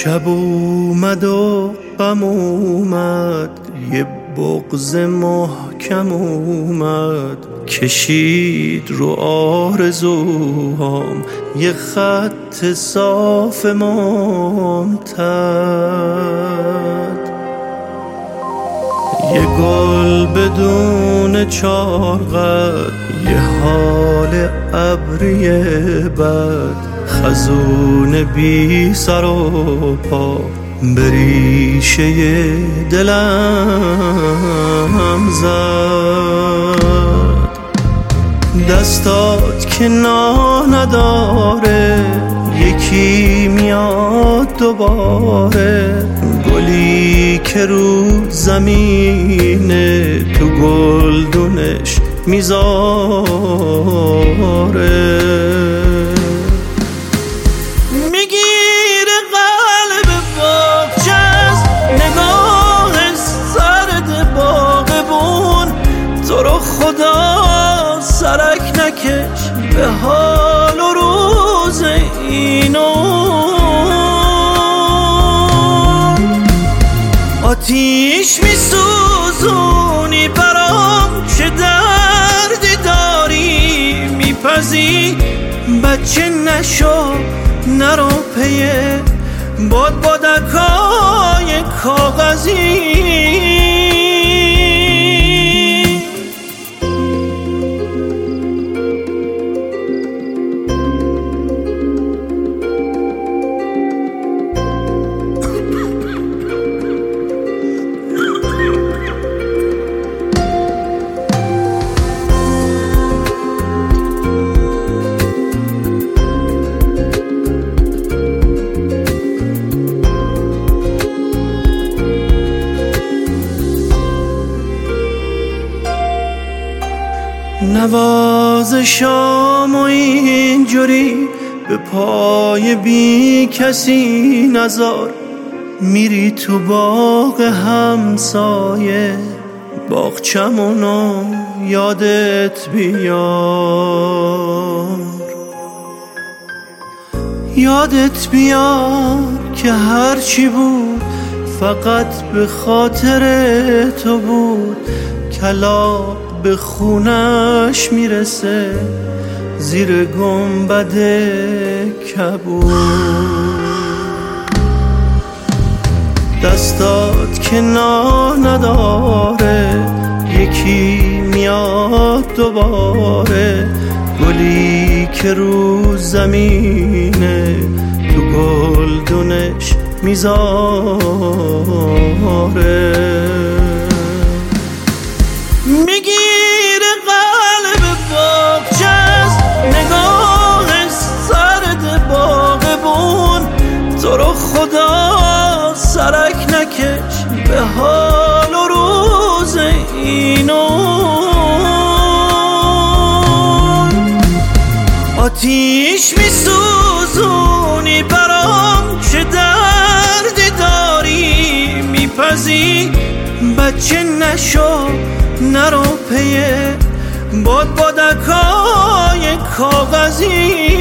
شب اومد و غم اومد، یه بغض محکم اومد، کشید رو آرزوهام یه خط صاف ممتد. یه گل بدون چارقد، یه حال ابری بد، خزون بی سر و پا به ریشه دلم زد. دستات که نداره، یکی میاد دوباره، گلی که رو زمینه تو گلدونش میذاره. میگیره قلب باغچه‌ز نگاه سرد باغبون، تو رو خدا سرک نکش به حال و روز اینو. آتیش میسوزونی برام، چه دردی داری میپزی، بچه نشو نرو پیه بادبادکای کاغذی. نوازشام و اینجوری به پای بی کسی نذار، میری تو باغ همسایه باغچمونو یادت بیار. یادت بیار که هرچی بود فقط به خاطر تو بود، کلاغ به خونش میرسه زیر گنبد کبود. دستات که نداره، یکی میاد دوباره، گلی که رو زمینه تو گلدونش میذاره. میگیره قلب باغچه‌ز نگاه سرد باغبون، تو رو خدا سرک نکش به حال و روز اینو. آتیش میسوزونی برام، چه دردی داری میپزی، بچه نشو نرو پیه بادبادکای کاغذی.